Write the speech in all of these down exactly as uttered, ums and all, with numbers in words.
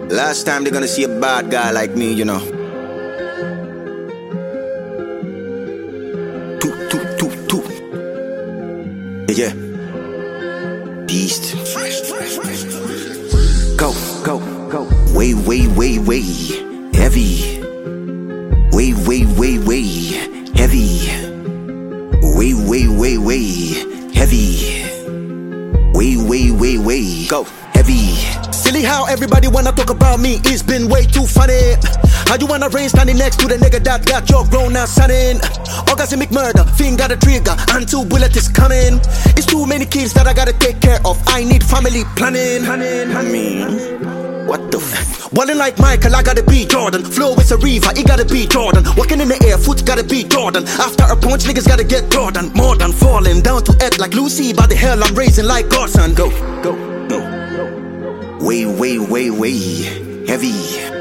Last time they're gonna see a bad guy like me, you know. Toot, toot, toot, toot. Yeah, yeah. Beast. Go, go, go. Way, way, way, way. Heavy. Way, way, way, way. Heavy. Way, way, way, way. Heavy. Way, way, way, way. Go. Heavy. Silly how everybody wanna talk about me, it's been way too funny. How you wanna rain standing next to the nigga that got your grown ass son in? Orgasmic murder, fiend got a trigger, and two bullets is coming. It's too many kids that I gotta take care of, I need family planning. I mean, what the f? Ballin' like Michael, I gotta be Jordan. Flow is a reaver, it gotta be Jordan. Walking in the air, foot gotta be Jordan. After a punch, niggas gotta get Jordan. More than falling down to earth like Lucy, by the hell I'm raising like Godson. Go, go, go. Way, way, way, way. Heavy.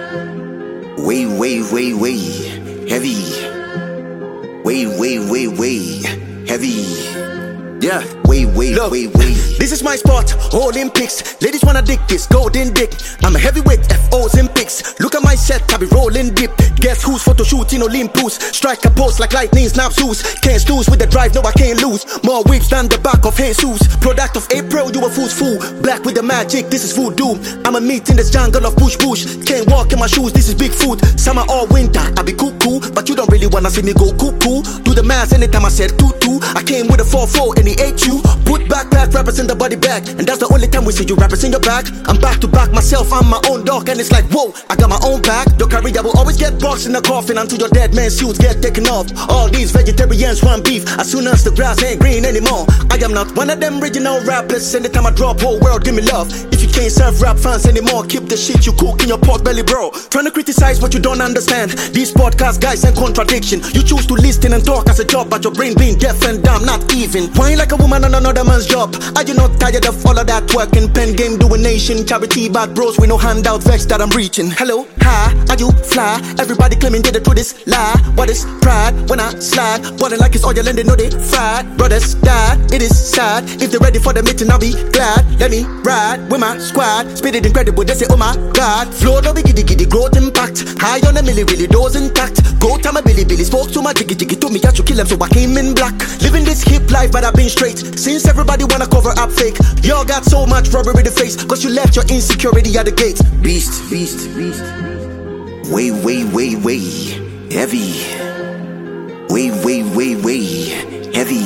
Way, way, way, way. Heavy. Way, way, way, way. Heavy. Yeah. Way, way, Look, way, way. This is my spot, Olympics. Ladies wanna dick this, golden dick. I'm a heavyweight, F O's in pics. Look at my set, I be rolling deep. Guess who's photo shooting Olympus? Strike a pose like lightning snap Zeus. Can't snooze with the drive, no I can't lose. More whips than the back of Jesus. Product of April, you a fool's fool. Black with the magic, this is voodoo. I'm a meat in this jungle of bush bush. Can't walk in my shoes, this is big food. Summer or winter, I be cuckoo. But you don't really wanna see me go cuckoo. Do the math anytime I said tutu. I came with a four four and he ate you. Put back that rappers in the body bag, and that's the only time we see you rappers in your back. I'm back to back myself, I'm my own dog, and it's like whoa, I got my own back. Don't carry, I will always get boxed in the coffin until your dead man's suits get taken off. All these vegetarians want beef as soon as the grass ain't green anymore. I am not one of them original rappers. Anytime I drop, whole world give me love. If you can't serve rap fans anymore, keep the shit you cook in your pork belly, bro. Trying to criticize what you don't understand. These podcast guys and contradiction. You choose to listen and talk as a job, but your brain being deaf and dumb, not even. Whine like a woman on another man's job. Are you not tired of all of that working? Pen game doing nation, charity bad bros with no handout, vex that I'm reaching. Hello, hi, are you fly? Everybody claiming that the truth is lie. What is pride when I slide? Balling like it's oil and they know they fried. Brothers died, it is sad. If they're ready for the meeting, I'll be glad. Let me ride with my squad. Speed it incredible, they say oh my god. Flow no biggie diggy, growth impact. High on the milli, really those intact. Go time a billy billy, spoke to my jiggy jiggy. Told me I should kill them, so I came in black. Living this hip life, but I've been straight. Since everybody wanna cover up fake, y'all got so much rubber in the face, cause you left your insecurity at the gate. Beast, beast, beast. Way, way, way, way. Heavy. Way, way, way, way. Heavy.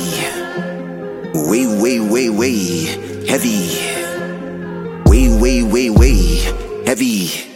Way, way, way, way. Heavy. Way, way, way, way. Heavy.